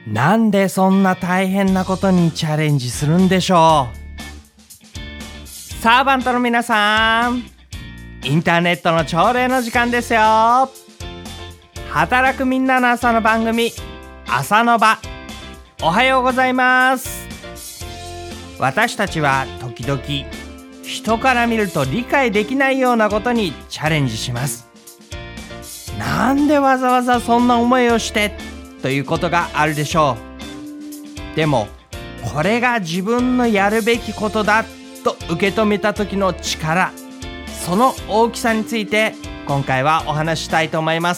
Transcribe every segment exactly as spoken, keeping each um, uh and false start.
なんでそんな大変なことにチャレンジするんでしょう。サーバントの皆さん、インターネットの朝礼の時間ですよ。働くみんなの朝の番組、朝の場。おはようございます。私たちは時々人から見ると理解できないようなことにチャレンジします。なんでわざわざそんな思いをしてということがあるでしょう。でもこれが自分のやるべきことだと受け止めた時の力、その大きさについて今回はお話ししたいと思います。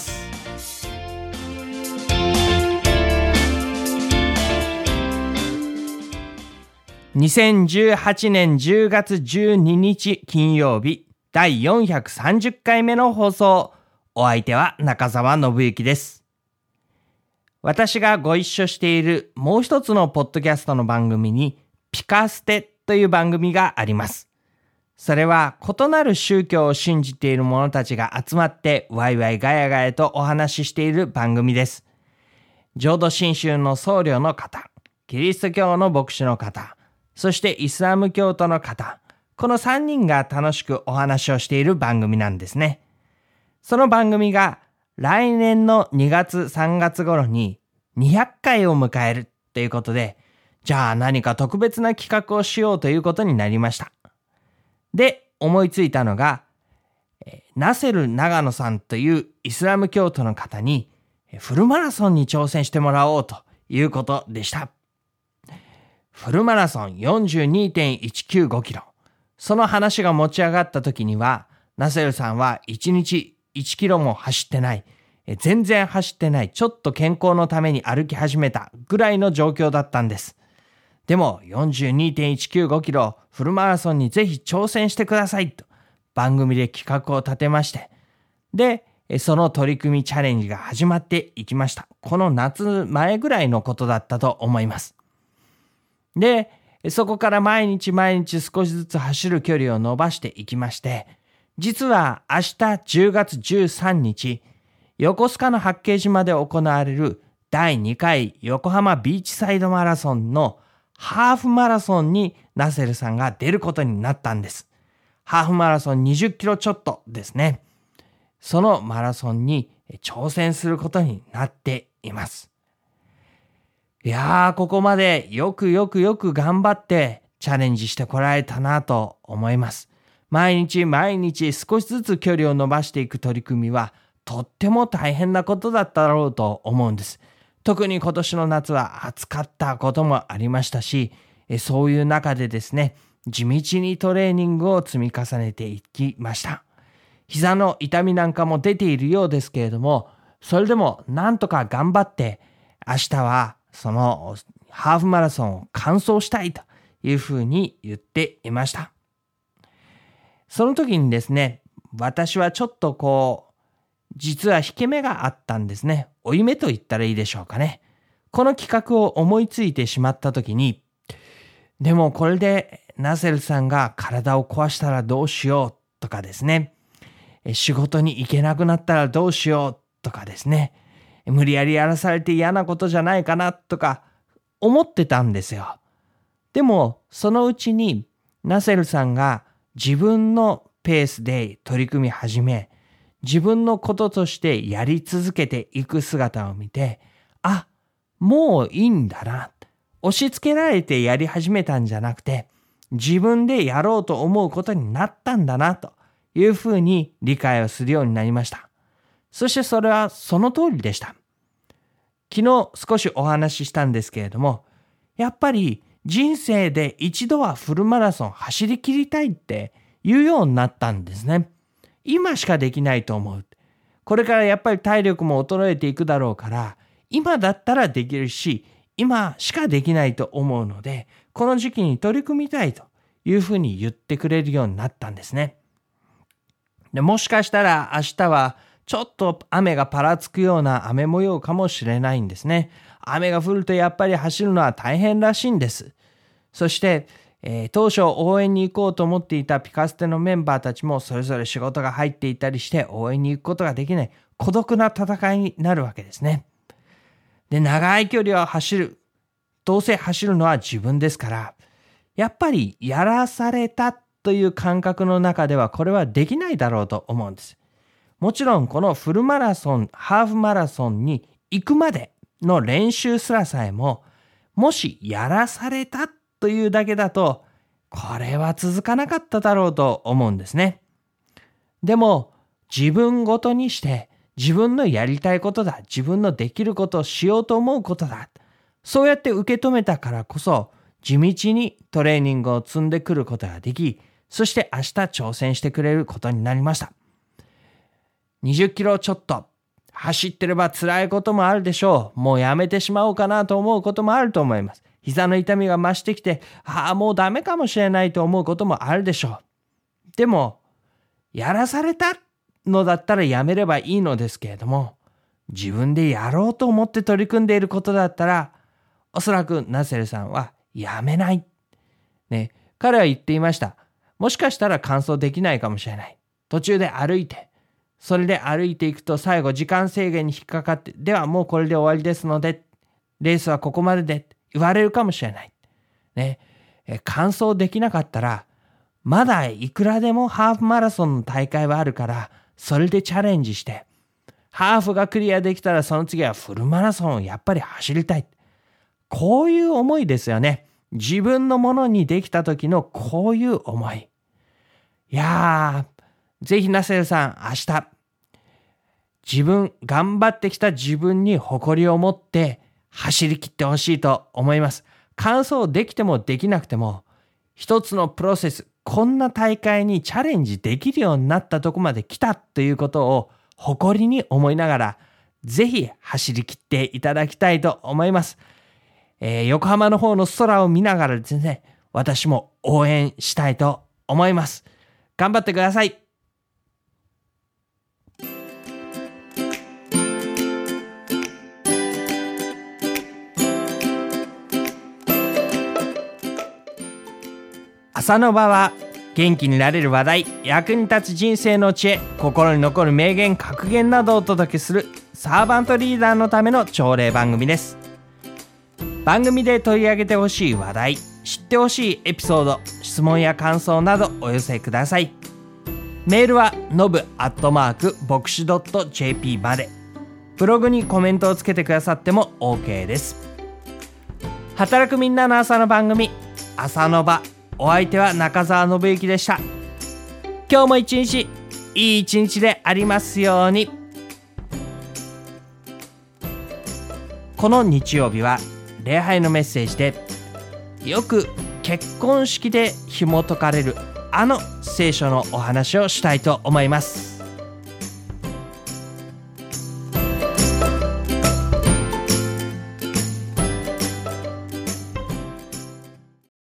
にせんじゅうはちねんじゅうがつじゅうににち金曜日、だいよんひゃくさんじゅっかいめの放送。お相手は中澤信之です。私がご一緒しているもう一つのポッドキャストの番組にピカステという番組があります。それは異なる宗教を信じている者たちが集まってワイワイガヤガヤとお話ししている番組です。浄土真宗の僧侶の方、キリスト教の牧師の方、そしてイスラム教徒の方、このさんにんが楽しくお話をしている番組なんですね。その番組が来年のにがつさんがつ頃ににひゃっかいを迎えるということで、じゃあ何か特別な企画をしようということになりました。で、思いついたのが、ナセル長野さんというイスラム教徒の方にフルマラソンに挑戦してもらおうということでした。フルマラソン よんじゅうにてんいちきゅうごキロ。その話が持ち上がった時には、ナセルさんはいちにちいちキロも走ってない、全然走ってない、ちょっと健康のために歩き始めたぐらいの状況だったんです。でも よんじゅうにてんいちきゅうごキロフルマラソンにぜひ挑戦してくださいと番組で企画を立てまして、で、その取り組みチャレンジが始まっていきました。この夏前ぐらいのことだったと思います。で、そこから毎日毎日少しずつ走る距離を伸ばしていきまして、実は明日じゅうがつじゅうさんにち、横須賀の八景島で行われるだいにかい横浜ビーチサイドマラソンのハーフマラソンにナセルさんが出ることになったんです。ハーフマラソンにじゅっキロちょっとですね。そのマラソンに挑戦することになっています。いやー、ここまでよくよくよく頑張ってチャレンジしてこられたなと思います。毎日毎日少しずつ距離を伸ばしていく取り組みはとっても大変なことだったろうと思うんです。特に今年の夏は暑かったこともありましたし、そういう中でですね、地道にトレーニングを積み重ねていきました。膝の痛みなんかも出ているようですけれども、それでもなんとか頑張って明日はそのハーフマラソンを完走したいというふうに言っていました。その時にですね、私はちょっとこう、実は引け目があったんですね。負い目と言ったらいいでしょうかね。この企画を思いついてしまった時に、でもこれでナセルさんが体を壊したらどうしようとかですね、仕事に行けなくなったらどうしようとかですね、無理やりやらされて嫌なことじゃないかなとか思ってたんですよ。でもそのうちにナセルさんが自分のペースで取り組み始め、自分のこととしてやり続けていく姿を見て、あ、もういいんだな。押し付けられてやり始めたんじゃなくて、自分でやろうと思うことになったんだなというふうに理解をするようになりました。そしてそれはその通りでした。昨日少しお話ししたんですけれども、やっぱり人生で一度はフルマラソン走り切りたいって言うようになったんですね。今しかできないと思う。これからやっぱり体力も衰えていくだろうから、今だったらできるし、今しかできないと思うので、この時期に取り組みたいというふうに言ってくれるようになったんですね。で、もしかしたら明日はちょっと雨がぱらつくような雨模様かもしれないんですね。雨が降るとやっぱり走るのは大変らしいんです。そして、えー、当初応援に行こうと思っていたピカステのメンバーたちもそれぞれ仕事が入っていたりして応援に行くことができない孤独な戦いになるわけですね。 で、長い距離を走る。どうせ走るのは自分ですから、やっぱりやらされたという感覚の中ではこれはできないだろうと思うんです。もちろんこのフルマラソン、ハーフマラソンに行くまでの練習すらさえも、もしやらされたというだけだと、これは続かなかっただろうと思うんですね。でも自分ごとにして自分のやりたいことだ、自分のできることをしようと思うことだ。そうやって受け止めたからこそ地道にトレーニングを積んでくることができ、そして明日挑戦してくれることになりました。にじゅっキロちょっと走ってれば辛いこともあるでしょう。もうやめてしまおうかなと思うこともあると思います。膝の痛みが増してきて、ああもうダメかもしれないと思うこともあるでしょう。でもやらされたのだったらやめればいいのですけれども、自分でやろうと思って取り組んでいることだったら、おそらくナセルさんはやめない。ね、彼は言っていました。もしかしたら完走できないかもしれない。途中で歩いて、それで歩いていくと最後時間制限に引っかかって、ではもうこれで終わりですので、レースはここまでで言われるかもしれない。ね、え完走できなかったら、まだいくらでもハーフマラソンの大会はあるから、それでチャレンジして、ハーフがクリアできたらその次はフルマラソンをやっぱり走りたい。こういう思いですよね。自分のものにできた時のこういう思い。いやー、ぜひナセルさん、明日、自分、頑張ってきた自分に誇りを持って走り切ってほしいと思います。完走できてもできなくても、一つのプロセス、こんな大会にチャレンジできるようになったとこまで来たということを誇りに思いながら、ぜひ走り切っていただきたいと思います。えー、横浜の方の空を見ながらですね、私も応援したいと思います。頑張ってください。朝の場は元気になれる話題、役に立つ人生の知恵、心に残る名言格言などをお届けするサーバントリーダーのための朝礼番組です。番組で取り上げてほしい話題、知ってほしいエピソード、質問や感想などお寄せください。メールはノブアットマーク牧師 .jp まで。ブログにコメントをつけてくださっても OK です。働くみんなの朝の番組、朝の場。お相手は中澤信之でした。今日も一日いい一日でありますように。この日曜日は礼拝のメッセージでよく結婚式で紐解かれるあの聖書のお話をしたいと思います。